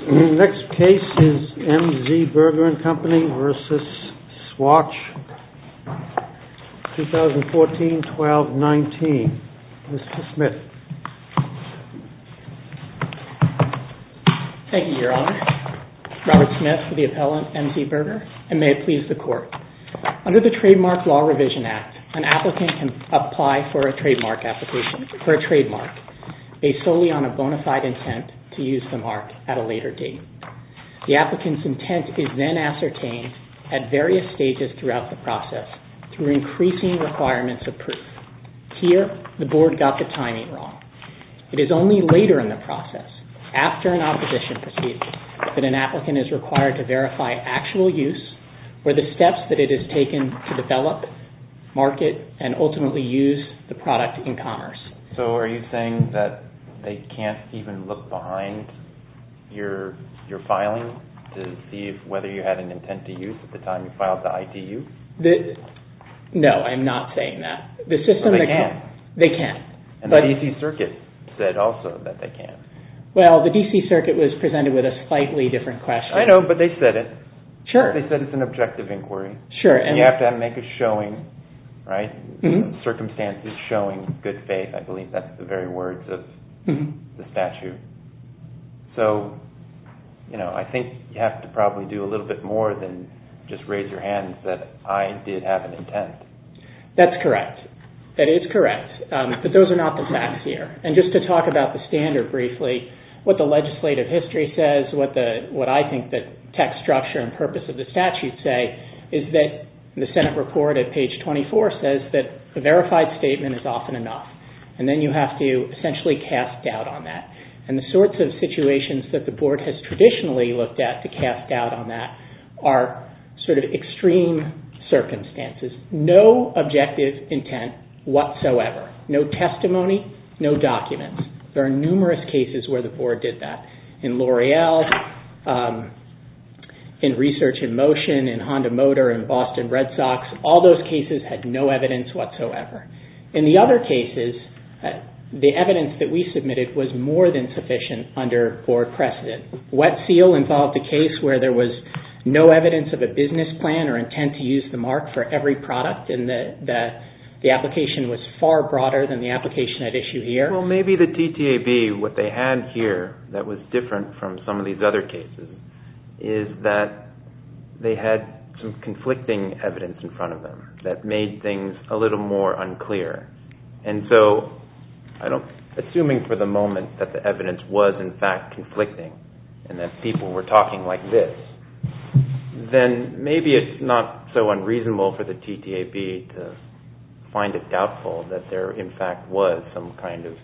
Next case is MZ Burger & Company versus Swatch, 2014-12-19. Mr. Smith. Thank you, Your Honor. Robert Smith for the appellant, MZ Burger, and may it please the Court. Under the Trademark Law Revision Act, an applicant can apply for a trademark application, for a trademark, based solely on a bona fide intent to use the mark at a later date. The applicant's intent is then ascertained at various stages throughout the process through increasing requirements of proof. Here, the Board got the timing wrong. It is only later in the process, after an opposition proceeding, that an applicant is required to verify actual use or the steps that it has taken to develop, market, and ultimately use the product in commerce. So are you saying that they can't even look behind your filing to see whether you had an intent to use at the time you filed the ITU? No, I'm not saying that. The system well, they can. They can. And the D.C. Circuit said also that they can. Well, the D.C. Circuit was presented with a slightly different question. I know, but they said it. Sure. They said it's an objective inquiry. Sure. And you have to make a showing, right? Mm-hmm. Circumstances showing good faith. I believe that's the very words of the statute. So, I think you have to probably do a little bit more than just raise your hand and say, I did have an intent. That's correct. That is correct. But those are not the facts here. And just to talk about the standard briefly, what the legislative history says, what I think the text structure and purpose of the statute say, is that the Senate report at page 24 says that a verified statement is often enough. And then you have to essentially cast doubt on that. And the sorts of situations that the Board has traditionally looked at to cast doubt on that are sort of extreme circumstances. No objective intent whatsoever. No testimony, no documents. There are numerous cases where the Board did that. In L'Oreal, in Research in Motion, in Honda Motor, in Boston Red Sox, all those cases had no evidence whatsoever. In the other cases, the evidence that we submitted was more than sufficient under Board precedent. Wet Seal involved a case where there was no evidence of a business plan or intent to use the mark for every product, and the application was far broader than the application at issue here. Well, maybe the TTAB, what they had here that was different from some of these other cases is that they had some conflicting evidence in front of them that made things a little more unclear. And so, assuming for the moment that the evidence was in fact conflicting and that people were talking like this, then maybe it's not so unreasonable for the TTAB to find it doubtful that there in fact was some kind of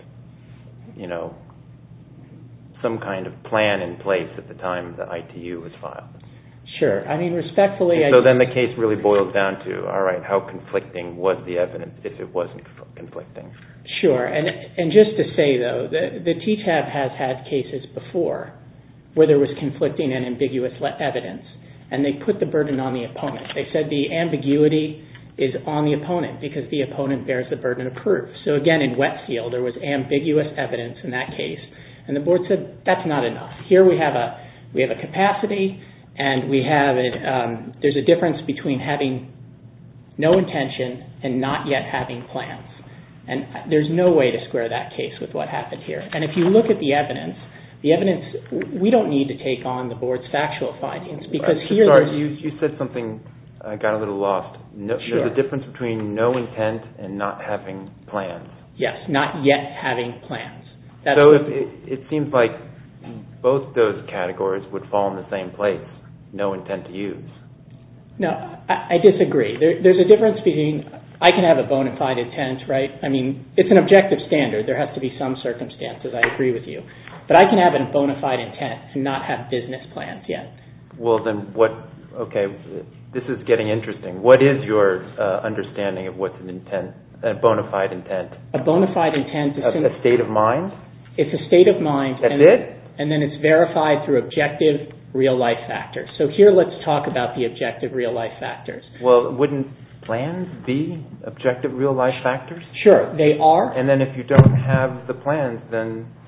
plan in place at the time the ITU was filed. Sure. I mean, respectfully... So then the case really boils down to, all right, how conflicting was the evidence if it wasn't conflicting? Sure. And just to say, though, the TTAB has had cases before where there was conflicting and ambiguous evidence, and they put the burden on the opponent. They said the ambiguity is on the opponent because the opponent bears the burden of proof. So again, in Wet Seal, there was ambiguous evidence in that case, and the Board said that's not enough. Here we have a capacity, and there's a difference between having no intention and not yet having plans. And there's no way to square that case with what happened here. And if you look at the evidence, we don't need to take on the Board's factual findings because here... Sorry, you said something, I got a little lost. Sure. There's a difference between no intent and not having plans. Yes, not yet having plans. So it seems like both those categories would fall in the same place, no intent to use. No, I disagree. There's a difference between... I can have a bona fide intent, right? I mean, it's an objective standard. There has to be some circumstances. I agree with you. But I can have a bona fide intent and not have business plans yet. Well, then what... Okay, this is getting interesting. What is your understanding of what's an intent, a bona fide intent? A bona fide intent is... A state of mind? It's a state of mind. That's it? And then it's verified through objective real-life factors. So here let's talk about the objective real-life factors. Well, wouldn't plans be objective real-life factors? Sure, they are. And then if you don't have the plans, then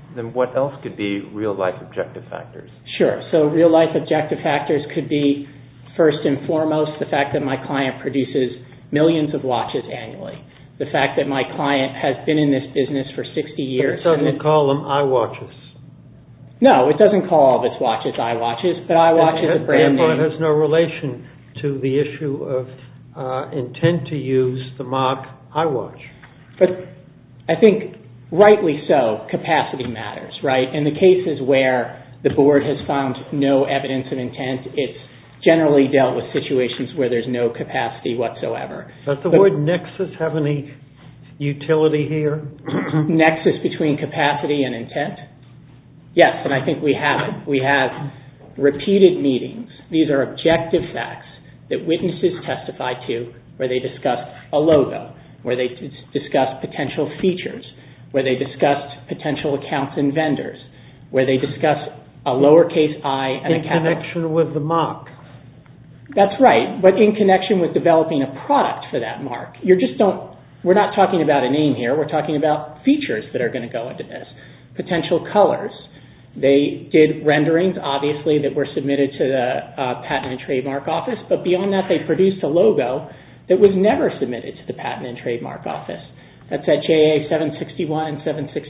then what else could be real-life objective factors? Sure. So real-life objective factors could be, first and foremost, the fact that my client produces millions of watches annually. The fact that my client has been in this business for 60 years. But it doesn't call them iWatches. No, it doesn't call all of its watches iWatches, but iWatch is a brand name. Therefore, it has no relation to the issue of intent to use the mark iWatch. But I think rightly so, capacity matters, right? In the cases where the board has found no evidence of intent, it's generally dealt with situations where there's no capacity whatsoever. Does the word nexus have any utility here? Nexus between capacity and intent? Yes, and I think we have it. We have repeated meetings. These are objective facts that witnesses testified to where they discussed a logo, where they discussed potential features, where they discussed potential accounts and vendors, where they discussed a lowercase I and a capital. In connection with the mark. That's right, but in connection with developing a product for that mark. We're not talking about a name here. We're talking about features that are going to go into this. Potential colors. They did renderings, obviously, that were submitted to the Patent and Trademark Office, but beyond that, they produced a logo that was never submitted to the Patent and Trademark Office. That's at JA 761 and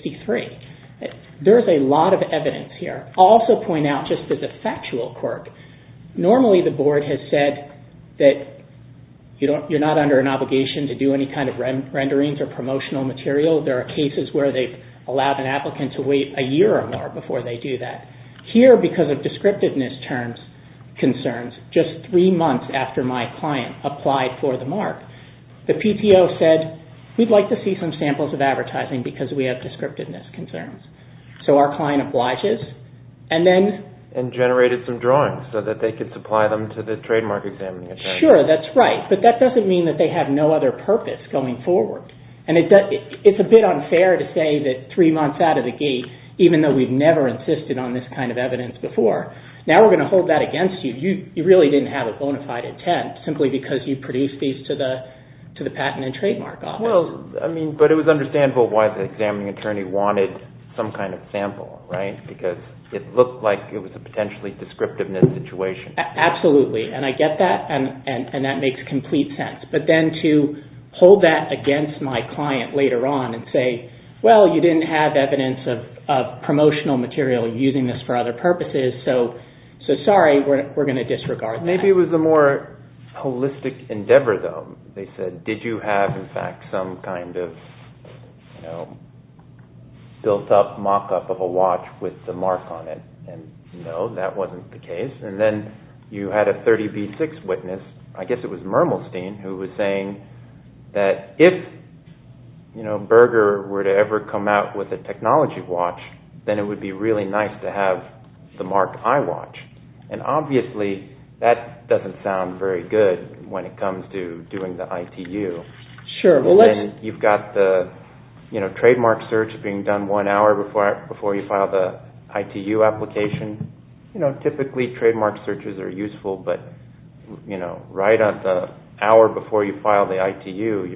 763. There's a lot of evidence here. I'll also point out, just as a factual quirk, normally the board has said that you're not under an obligation to do any kind of renderings or promotional material. There are cases where they've allowed an applicant to wait a year or more before they do that. Here, because of descriptiveness concerns, just 3 months after my client applied for the mark, the PTO said, we'd like to see some samples of advertising because we have descriptiveness concerns. So our client obliges, and generated some drawings so that they could supply them to the trademark examining attorney. Sure, that's right, but that doesn't mean that they have no other purpose going forward. And it's a bit unfair to say that 3 months out of the gate, even though we've never insisted on this kind of evidence before, now we're going to hold that against you. You really didn't have a bona fide intent simply because you produced these to the Patent and Trademark Office. Well, but it was understandable why the examining attorney wanted some kind of sample, right? Because it looked like it was a potentially descriptiveness situation. Absolutely, and I get that, and that makes complete sense. But then to hold that against my client later on and say, well, you didn't have evidence of promotional material using this for other purposes, so sorry, we're going to disregard that. Maybe it was a more holistic endeavor, though. They said, did you have, in fact, some kind of, built-up mock-up of a watch with the mark on it? And no, that wasn't the case. And then you had a 30B6 witness, I guess it was Mermelstein, who was saying that if Berger were to ever come out with a technology watch, then it would be really nice to have the mark iWatch. And obviously, that doesn't sound very good when it comes to doing the ITU. Sure. Well, then you've got the trademark search being done 1 hour before you file the ITU application. Typically trademark searches are useful, but right at the hour before you file the ITU,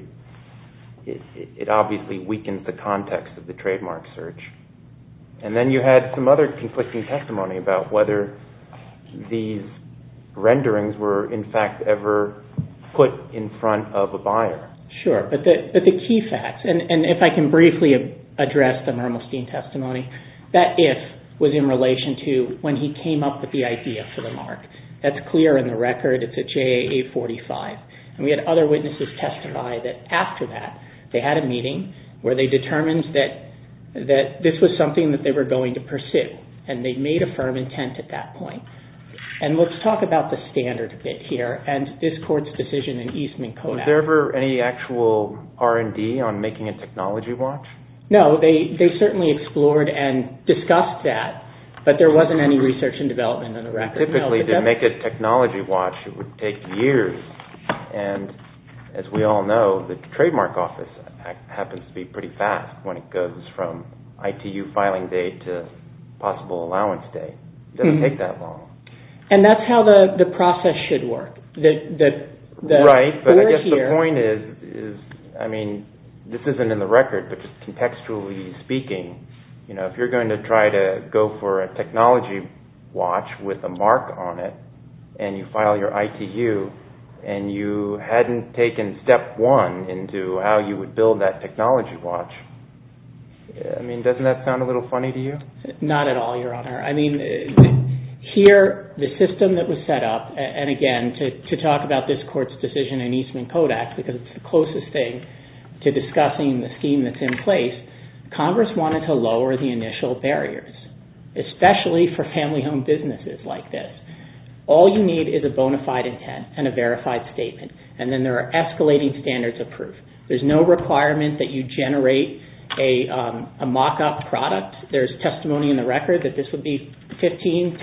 it obviously weakens the context of the trademark search. And then you had some other conflicting testimony about whether these renderings were in fact ever put in front of a buyer. Sure, but the key facts, and if I can briefly address the Mermelstein testimony, that if was in relation to when he came up with the idea for the mark. That's clear in the record. It's at JA 845. And we had other witnesses testify that after that, they had a meeting where they determined that this was something that they were going to pursue, and they made a firm intent at that point. And let's talk about the standard a bit here, and this court's decision in Eastman Kodak. Was there ever any actual R&D on making a technology watch? No, they certainly explored and discussed that, but there wasn't any research and development on the record. Typically, to make a technology watch, it would take years. And as we all know, the trademark office happens to be pretty fast when it goes from ITU filing date to possible allowance date. It doesn't take that long. And that's how the process should work. Right, but I guess the point is, I mean, this isn't in the record, but just contextually speaking, if you're going to try to go for a technology watch with a mark on it, and you file your ITU, and you hadn't taken step one into how you would build that technology watch, doesn't that sound a little funny to you? Not at all, Your Honor. Here, the system that was set up, and again, to talk about this court's decision in Eastman Kodak, because it's the closest thing to discussing the scheme that's in place, Congress wanted to lower the initial barriers, especially for family-owned businesses like this. All you need is a bona fide intent and a verified statement, and then there are escalating standards of proof. There's no requirement that you generate a mock-up product. There's testimony in the record that this would be $15,000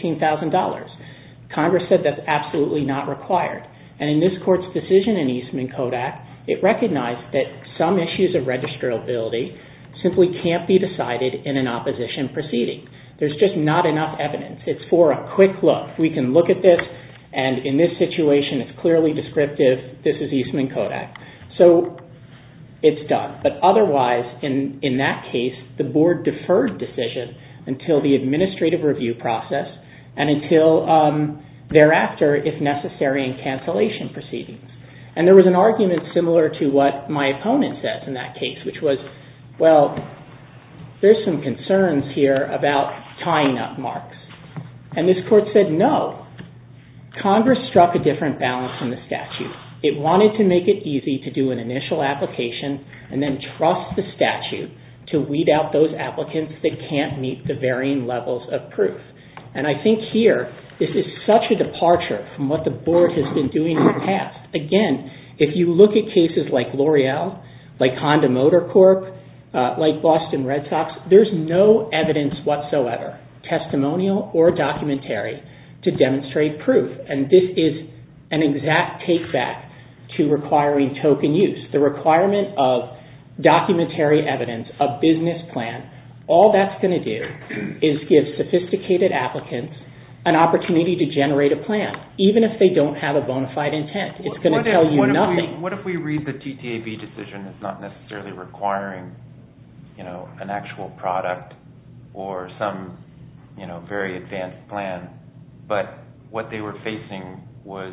Congress said that's absolutely not required. And in this court's decision in Eastman Kodak, it recognized that some issues of registrability simply can't be decided in an opposition proceeding. There's just not enough evidence. It's for a quick look. We can look at this, and in this situation, it's clearly descriptive. This is Eastman Kodak. So it's done. But otherwise, in that case, the board deferred decision until the administrative review process and until thereafter, if necessary, in cancellation proceedings. And there was an argument similar to what my opponent says in that case, which was, well, there's some concerns here about tying up marks. And this court said no. Congress struck a different balance in the statute. It wanted to make it easy to do an initial application and then trust the statute to weed out those applicants that can't meet the varying levels of proof. And I think here, this is such a departure from what the board has been doing in the past. Again, if you look at cases like L'Oreal, like Honda Motor Corp., like Boston Red Sox, there's no evidence whatsoever, testimonial or documentary, to demonstrate proof. And this is an exact take-back to requiring token use. The requirement of documentary evidence, a business plan, all that's going to do is give sophisticated applicants an opportunity to generate a plan, even if they don't have a bona fide intent. It's going to tell you nothing. What if we read the TTAB decision as not necessarily requiring, an actual product or some, very advanced plan, but what they were facing was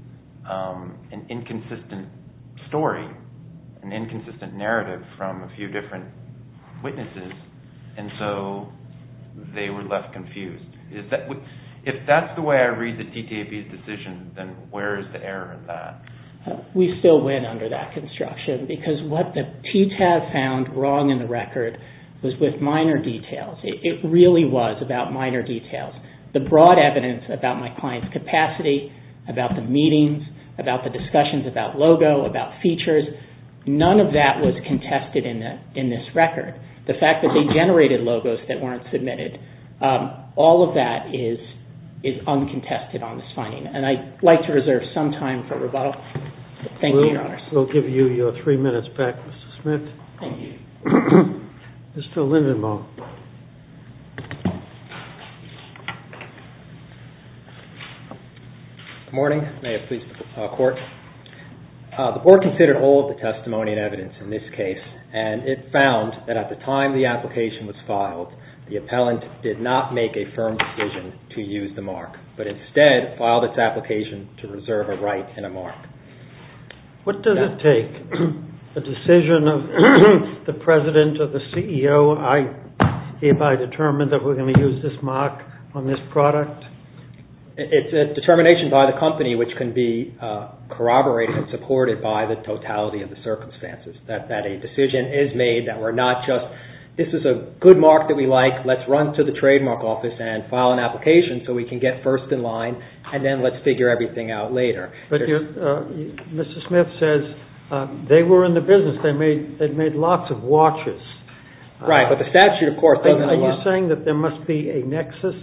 an inconsistent story, an inconsistent narrative from a few different witnesses, and so they were left confused. If that's the way I read the TTAB's decision, then where is the error in that? We still win under that construction because what the TTAB found wrong in the record was with minor details. It really was about minor details. The broad evidence about my client's capacity, about the meetings, about the discussions about logo, about features, none of that was contested in this record. The fact that they generated logos that weren't submitted, all of that is uncontested on this finding. And I'd like to reserve some time for rebuttal. Thank you, Your Honors. We'll give you your 3 minutes back, Mr. Smith. Thank you. Mr. Lindenbaum. Good morning. May it please the Court. The Board considered all of the testimony and evidence in this case, and it found that at the time the application was filed, the appellant did not make a firm decision to use the mark, but instead filed its application to reserve a right in a mark. What does it take? A decision of the President or the CEO, I hereby determine that we're going to use this mark on this product? It's a determination by the company which can be corroborated and supported by the totality of the circumstances, that a decision is made, that we're not just, this is a good mark that we like, let's run to the trademark office and file an application so we can get first in line, and then let's figure everything out later. But Mr. Smith says they were in the business, they'd made lots of watches. Right, but the statute, of course, doesn't allow... Are you saying that there must be a nexus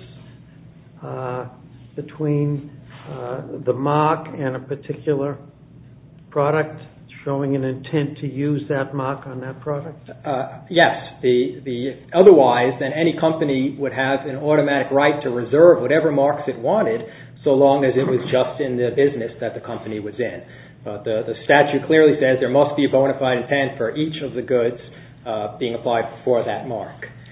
between the mark and a particular product, showing an intent to use that mark on that product? Yes. Otherwise, then any company would have an automatic right to reserve whatever marks it wanted, so long as it was just in the business that the company was in. But the statute clearly says there must be a bona fide intent for each of the goods being applied for that mark.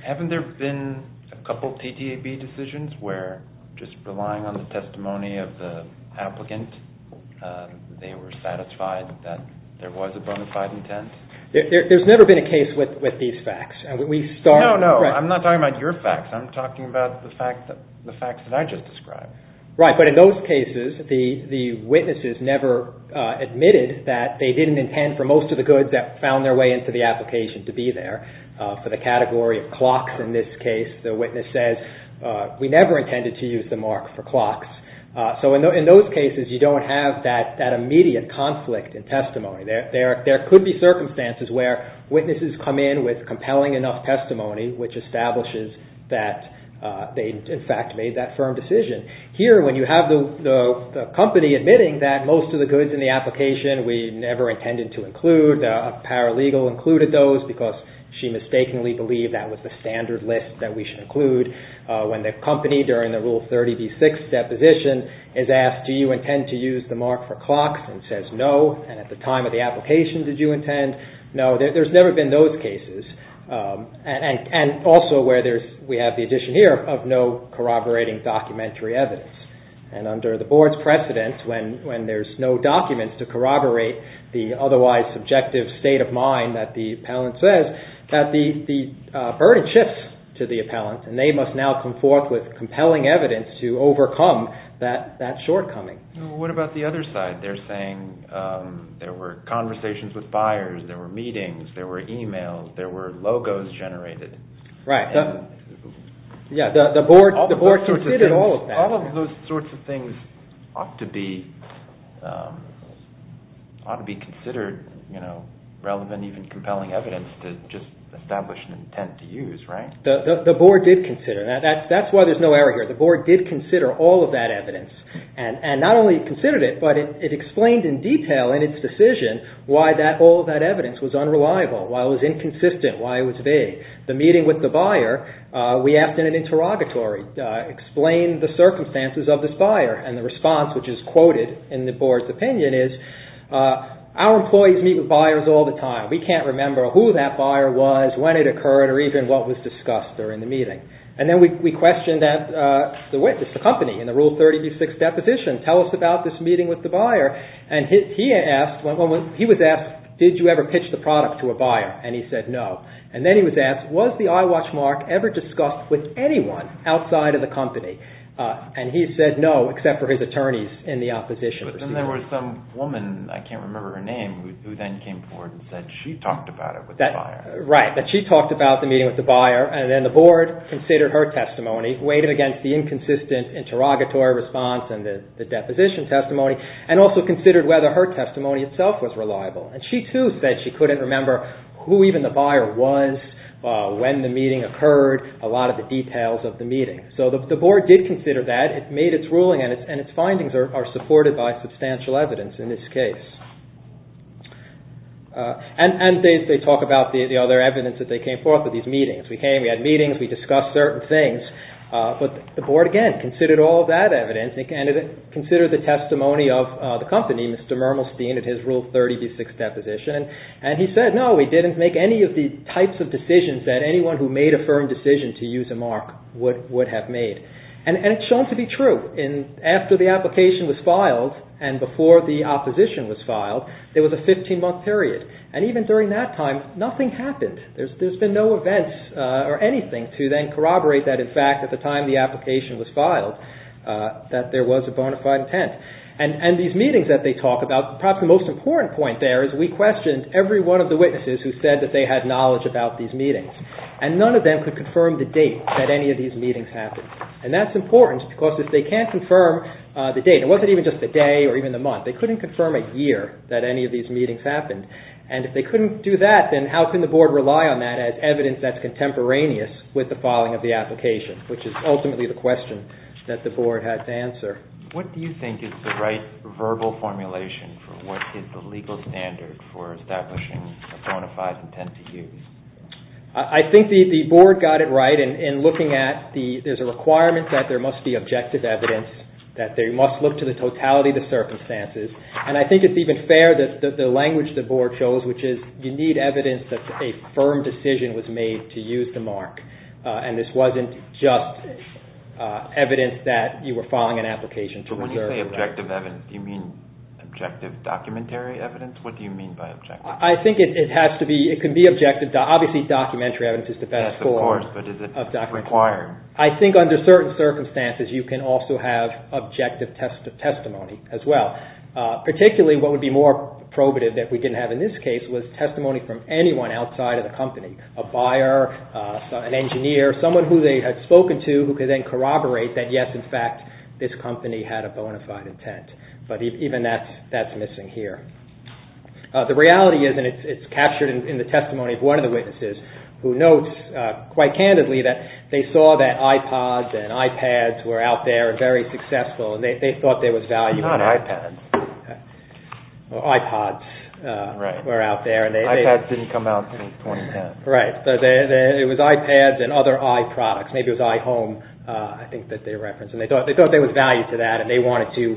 Haven't there been a couple TTAB decisions where, just relying on the testimony of the applicant, they were satisfied that there was a bona fide intent? There's never been a case with these facts. And No, I'm not talking about your facts. I'm talking about the facts that I just described. Right, but in those cases, the witnesses never admitted that they didn't intend for most of the goods that found their way into the application to be there. For the category of clocks in this case, the witness says, we never intended to use the mark for clocks. So in those cases, you don't have that immediate conflict in testimony. There could be circumstances where witnesses come in with compelling enough testimony which establishes that they, in fact, made that firm decision. Here, when you have the company admitting that most of the goods in the application we never intended to include, a paralegal included those because she mistakenly believed that was the standard list that we should include. When the company, during the Rule 30b-6 deposition, is asked, do you intend to use the mark for clocks, and says no, and at the time of the application, did you intend? No, there's never been those cases. And also where we have the addition here of no corroborating documentary evidence. And under the board's precedent, when there's no documents to corroborate the otherwise subjective state of mind that the appellant says, that the burden shifts to the appellant, and they must now come forth with compelling evidence to overcome that shortcoming. What about the other side? They're saying there were conversations with buyers, there were meetings, there were emails, there were logos generated. Right. The board considered all of that. All of those sorts of things ought to be considered, relevant, even compelling evidence to just establish an intent to use, right? The board did consider that. That's why there's no error here. The board did consider all of that evidence, and not only considered it, but it explained in detail in its decision why all of that evidence was unreliable, why it was inconsistent, why it was vague. The meeting with the buyer, we asked in an interrogatory, explain the circumstances of this buyer, and the response, which is quoted in the board's opinion, is, our employees meet with buyers all the time. We can't remember who that buyer was, when it occurred, or even what was discussed during the meeting. And then we questioned the witness, the company, in the Rule 30b-6 deposition. Tell us about this meeting with the buyer. And he asked, when he was asked, did you ever pitch the product to a buyer? And he said no. And then he was asked, was the iWatch mark ever discussed with anyone outside of the company? And he said no, except for his attorneys in the opposition. But then there was some woman, I can't remember her name, who then came forward and said she talked about it with the buyer. Right, that she talked about the meeting with the buyer, and then the board considered her testimony, weighed it against the inconsistent interrogatory response and the deposition testimony, and also considered whether her testimony itself was reliable. And she too said she couldn't remember who even the buyer was, when the meeting occurred, a lot of the details of the meeting. So the board did consider that. It made its ruling, and its findings are supported by substantial evidence in this case. And they talk about the other evidence that they came forth with these meetings. We had meetings, we discussed certain things, but the board, again, considered all of that evidence, and it considered the testimony of the company, Mr. Mermelstein, at his Rule 30b-6 deposition, and he said, no, we didn't make any of the types of decisions that anyone who made a firm decision to use a mark would have made. And it's shown to be true. After the application was filed and before the opposition was filed, there was a 15-month period. And even during that time, nothing happened. There's been no events or anything to then corroborate that, in fact, at the time the application was filed, that there was a bona fide intent. And these meetings that they talk about, perhaps the most important point there is we questioned every one of the witnesses who said that they had knowledge about these meetings. And none of them could confirm the date that any of these meetings happened. And that's important because if they can't confirm the date, it wasn't even just the day or even the month, they couldn't confirm a year that any of these meetings happened. And if they couldn't do that, then how can the board rely on that as evidence that's contemporaneous with the filing of the application, which is ultimately the question that the board had to answer. What do you think is the right verbal formulation for what is the legal standard for establishing a bona fide intent to use? I think the board got it right in looking at there's a requirement that there must be objective evidence, that they must look to the totality of the circumstances. And I think it's even fair that the language the board chose, which is you need evidence that a firm decision was made to use the mark. and this wasn't just evidence that you were filing an application to reserve. When you say objective evidence, do you mean objective documentary evidence? What do you mean by objective? I think it has to be, it can be objective. Obviously, documentary evidence is the best form. Of course, but is it documentary required? I think under certain circumstances, you can also have objective testimony as well. Particularly, what would be more probative that we didn't have in this case was testimony from anyone outside of the company, a buyer, an engineer, someone who they had spoken to who could then corroborate that, yes, in fact, this company had a bona fide intent. But even that's missing here. The reality is, and it's captured in the testimony of one of the witnesses, who notes quite candidly that they saw that iPods and iPads were out there and very successful, and they thought there was value in that. Not iPads. Well, iPods were out there. And iPads didn't come out until 2010. Right. So it was iPads and other iProducts. Maybe it was iHome, I think, that they referenced. And they thought there was value to that, and they wanted to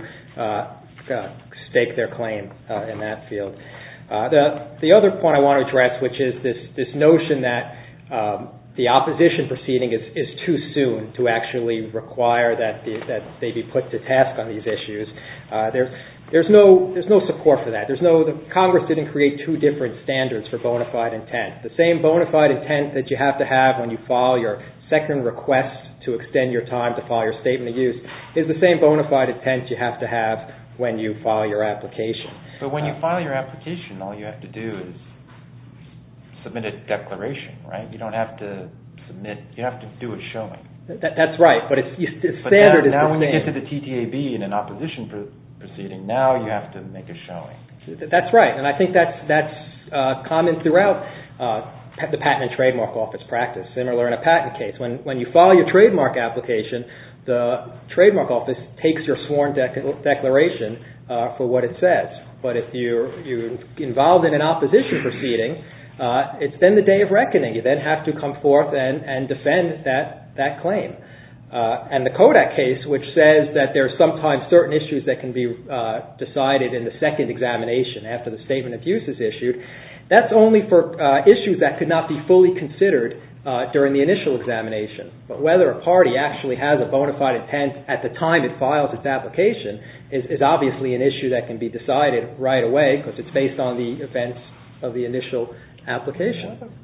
stake their claim in that field. The other point I want to address, which is this notion that the opposition proceeding is too soon to actually require that they be put to task on these issues. There's no support for that. Congress didn't create two different standards for bona fide intent. The same bona fide intent that you have to have when you file your second request to extend your time to file your statement of use is the same bona fide intent you have to have when you file your application. But when you file your application, all you have to do is submit a declaration, right? You don't have to submit. You have to do a showing. That's right, but the standard is the same. Now when you get to the TTAB in an opposition proceeding, now you have to make a showing. That's right, and I think that's common throughout the Patent and Trademark Office practice. Similar in a patent case. When you file your trademark application, the Trademark Office takes your sworn declaration for what it says. But if you're involved in an opposition proceeding, it's then the day of reckoning. You then have to come forth and defend that claim. And the Kodak case, which says that there are sometimes certain issues that can be decided in the second examination after the statement of use is issued, that's only for issues that could not be fully considered during the initial examination. But whether a party actually has a bona fide intent at the time it files its application is obviously an issue that can be decided right away because it's based on the events of the initial application.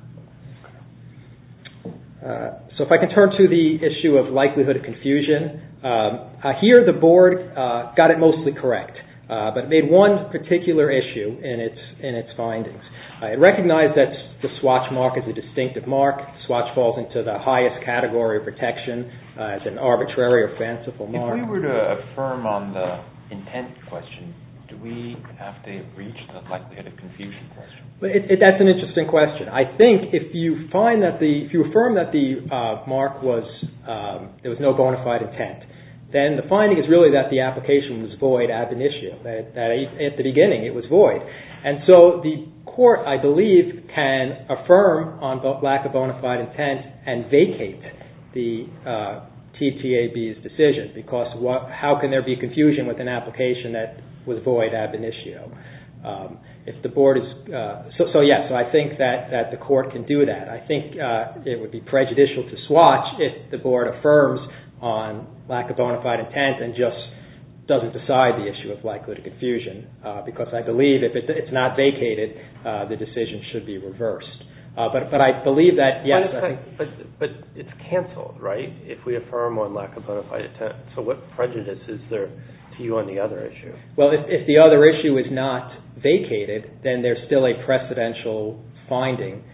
So if I can turn to the issue of likelihood of confusion, here the board got it mostly correct, but it made one particular issue in its findings. It recognized that the swatch mark is a distinctive mark. Swatch falls into the highest category of protection as an arbitrary or fanciful mark. If we were to affirm on the intent question, do we have to reach the likelihood of confusion question? That's an interesting question. I think if you affirm that the mark was there was no bona fide intent, then the finding is really that the application was void ab initio. That at the beginning it was void, and so the court, I believe, can affirm on lack of bona fide intent and vacate the TTAB's decision because how can there be confusion with an application that was void ab initio? If the board is so I think that the court can do that. I think it would be prejudicial to Swatch if the board affirms on lack of bona fide intent and just doesn't decide the issue of likelihood of confusion because I believe if it's not vacated, the decision should be reversed. But I believe that yes. But it's canceled, right? If we affirm on lack of bona fide intent, so what prejudice is there to you on the other issue? Well, if the other issue is not vacated, then there's still a precedential finding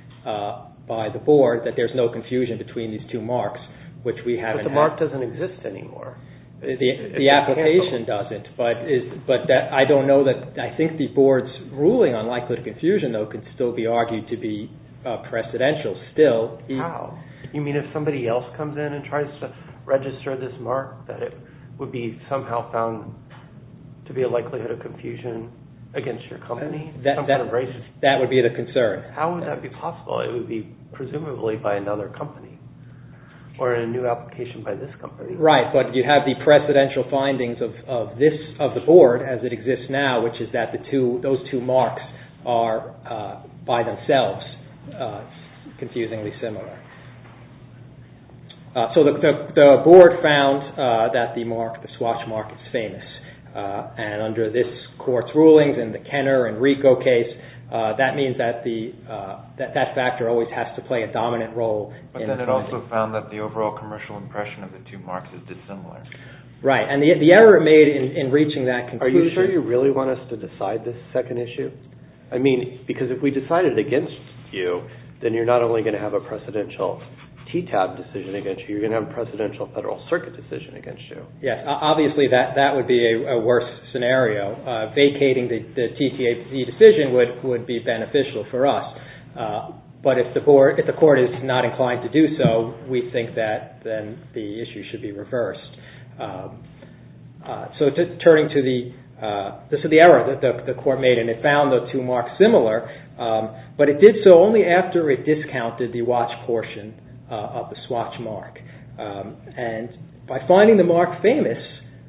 by the board that there's no confusion between these two marks, which we haven't. But the mark doesn't exist anymore. The application doesn't, but that I don't know that. I think the board's ruling on likelihood of confusion, though, could still be argued to be precedential. Still, how? You mean if somebody else comes in and tries to register this mark, that it would be somehow found to be a likelihood of confusion against your company? That would be the concern. How would that be possible? It would be presumably by another company or in a new application by this company. Right, but you have the precedential findings of the board as it exists now, which is that those two marks are by themselves confusingly similar. So the board found that the swatch mark is famous. And under this court's rulings in the Kenner and Rico case, that means that that factor always has to play a dominant role. But then it also found that the overall commercial impression of the two marks is dissimilar. Right, and the error it made in reaching that conclusion... Are you sure you really want us to decide this second issue? I mean, because if we decided against you, then you're not only going to have a precedential TTAB decision against you, you're going to have a precedential Federal Circuit decision against you. Yes, obviously that would be a worse scenario. Vacating the TTAB decision would be beneficial for us. But if the court is not inclined to do so, we think that then the issue should be reversed. Turning to the error that the court made, and it found the two marks similar, but it did so only after it discounted the watch portion of the swatch mark. And by finding the mark famous,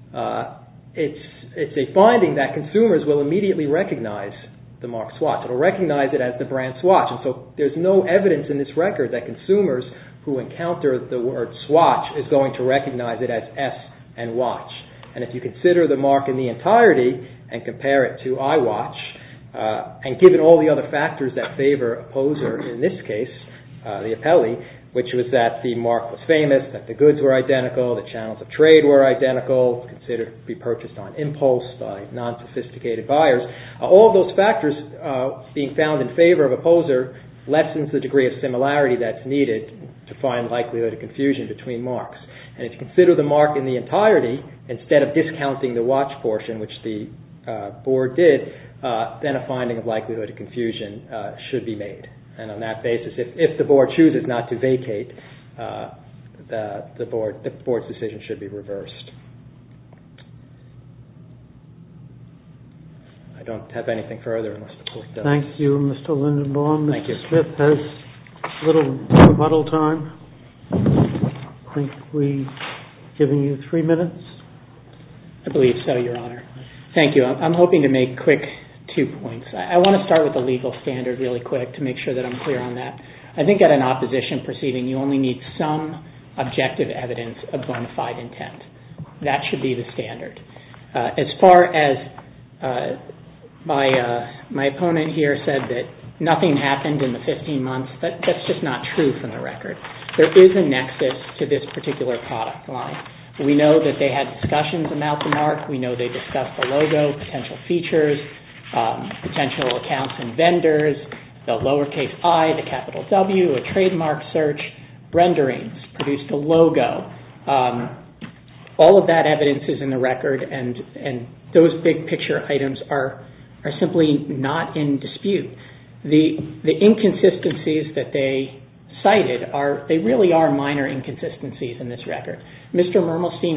it's a finding that consumers will immediately recognize the mark swatch. It'll recognize it as the brand swatch. And so there's no evidence in this record that consumers who encounter the word swatch is going to recognize it as S and watch. And if you consider the mark in the entirety and compare it to iWatch, and given all the other factors that favor opposer in this case, the appellee, which was that the mark was famous, that the goods were identical, the channels of trade were identical, considered to be purchased on impulse by non-sophisticated buyers, all of those factors being found in favor of opposer lessens the degree of similarity that's needed to find likelihood of confusion between marks. And if you consider the mark in the entirety, instead of discounting the watch portion, which the board did, then a finding of likelihood of confusion should be made. And on that basis, if the board chooses not to vacate, the board's decision should be reversed. I don't have anything further unless the court does. Thank you, Mr. Lindenbaum. Thank you. Mr. Smith has a little rebuttal time. I think we've given you 3 minutes. I believe so, Your Honor. Thank you. I'm hoping to make quick 2 points. I want to start with the legal standard really quick to make sure that I'm clear on that. I think at an opposition proceeding, you only need some objective evidence of bona fide intent. That should be the standard. As far as my opponent here said that nothing happened in the 15 months, that's just not true from the record. There is a nexus to this particular product line. We know that they had discussions about the mark. We know they discussed the logo, potential features, potential accounts and vendors, the lowercase I, the capital W, a trademark search, renderings, produced a logo. All of that evidence is in the record, and those big picture items are simply not in dispute. The inconsistencies that they cited they really are minor inconsistencies in this record. Mr. Mermelstein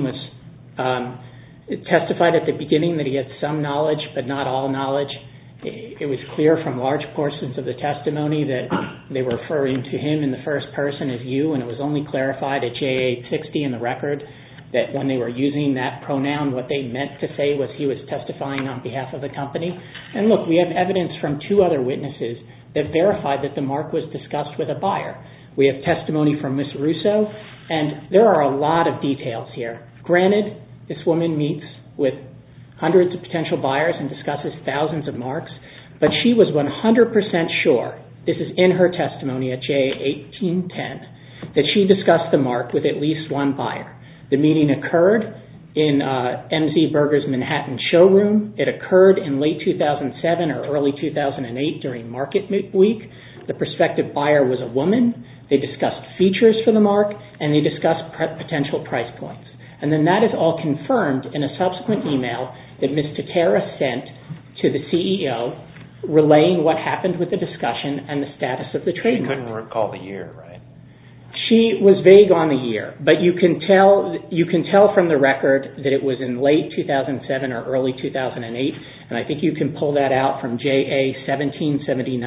testified at the beginning that he had some knowledge, but not all knowledge. It was clear from large portions of the testimony that they were referring to him in the first person as you, and it was only clarified at JA 60 in the record that when they were using that pronoun, what they meant to say was he was testifying on behalf of the company. And look, we have evidence from 2 other witnesses that verified that the mark was discussed with a buyer. We have testimony from Ms. Russo, and there are a lot of details here. Granted, this woman meets with hundreds of potential buyers and discusses thousands of marks, but she was 100% sure, this is in her testimony at JA 1810, that she discussed the mark with at least one buyer. The meeting occurred in MZ Burger's Manhattan showroom. It occurred in late 2007 or early 2008 during market week. The prospective buyer was a woman. They discussed features for the mark, and they discussed potential price points. And then that is all confirmed in a subsequent email that Ms. Tatera sent to the CEO relaying what happened with the discussion and the status of the trademark. She couldn't recall the year, right? She was vague on the year, but you can tell from the record that it was in late 2007 or early 2008, and I think you can pull that out from JA 1779,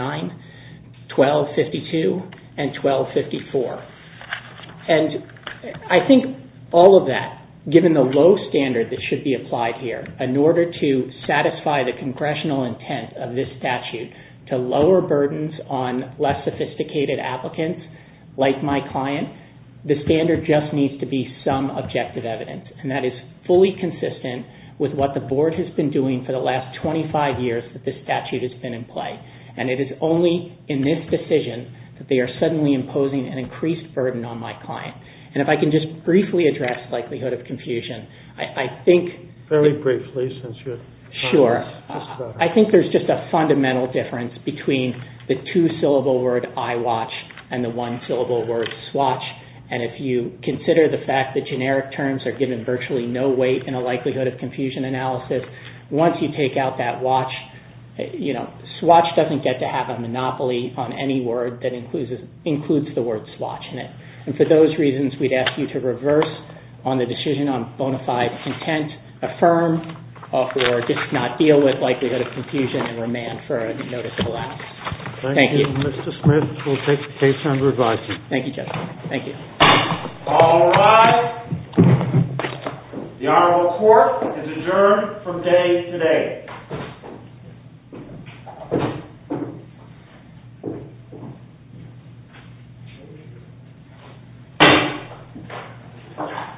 1252, and 1254. And I think all of that, given the low standard that should be applied here, in order to satisfy the congressional intent of this statute to lower burdens on less sophisticated applicants like my client, the standard just needs to be some objective evidence, and that is fully consistent with what the board has been doing for the last 25 years that this statute has been in play. And it is only in this decision that they are suddenly imposing an increased burden on my client. And if I can just briefly address likelihood of confusion, I think... Very briefly, since you're... Sure. I think there's just a fundamental difference between the two-syllable word iWatch and the one-syllable word swatch. And if you consider the fact that generic terms are given virtually no weight in a likelihood of confusion analysis, once you take out that watch, swatch doesn't get to have a monopoly on any word that includes the word swatch in it. And for those reasons, we'd ask you to reverse on the decision on bona fide intent, affirm, or just not deal with likelihood of confusion and remand for a notice of allowance. Thank you. Mr. Smith will take the case under advisement. Thank you, Judge. Thank you. All rise. The Honorable Court is adjourned from day to day.